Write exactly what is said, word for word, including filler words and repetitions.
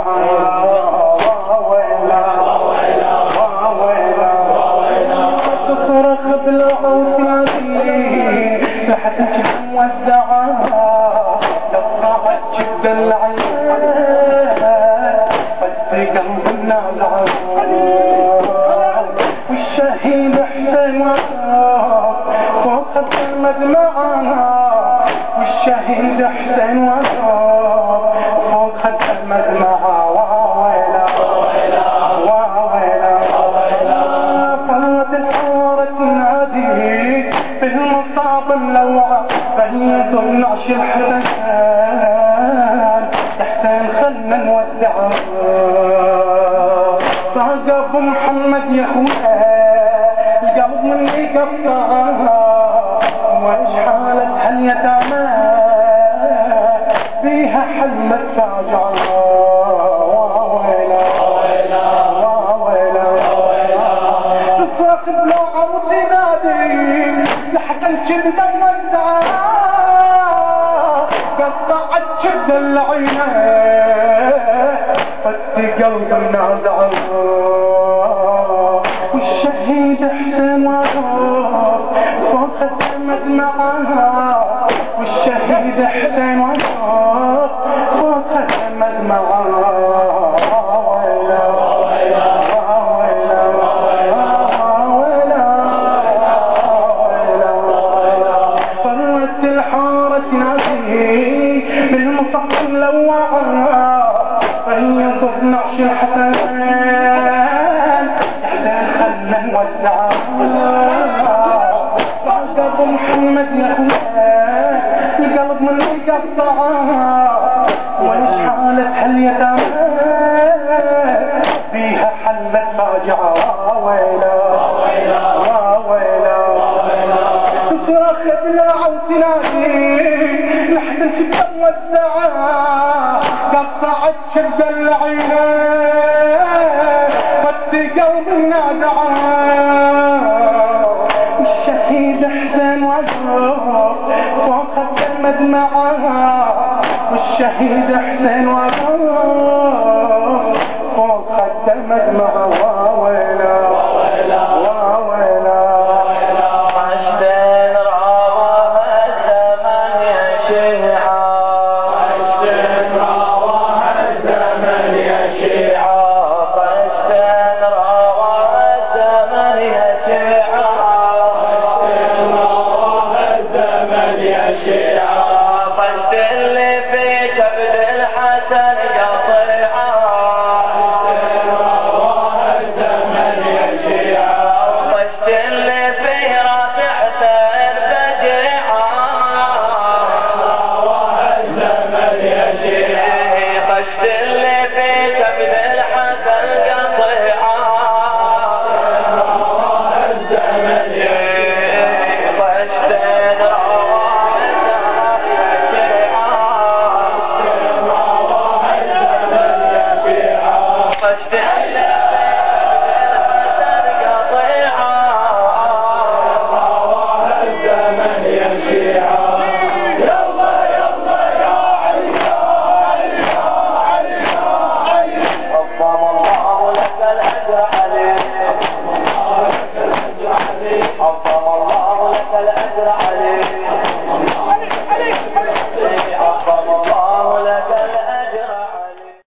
تصرخ بالعود نادي لحد موزعة قطعت جدا العيال بس قلبنا زعل والشهيد حسين فوق المدمعة والشهيد حسين فوق المدمعة واويلا واويلا فرت الحارة تنادي بالمصاب ملوعة فهي ظل عش الحسن حسين خلنا نودعه صاق ابو محمد يا اخويا القلب مني قطعها وايش حالة هاليتامى بيها حلت فاجعة واويلا واويلا تصرخ بلوعة وتنادي لحد الجبدة موزعة قطعت جبد العينة فت قلب نازعة والشهيد حسين وقف فوق المدمعة والشهيد حسين وقف فوق المدمعة واويلا واويلا واويلا فرت الحارة تنادي بالمصحف ملوعة فهي ضد نعش الحسن خلنا نوزعها صعد ابو محمد يا اخويا القلب من يقطعها وايش حالة هاليتامى بيها حلت فاجعة واويلا واويلا تصرخ بلوعة وتنادي لحد الشبه موزعة قطعت شد العينين قلب النازعة والشهيد حسين وقف فوق المدمعة والشهيد حسين وقف فوق المدمعة واويلا واويلا حسين راوه الزمن يا شيعة حسين راوه الزمن يا شيعة عظم الله لك الأجر عليك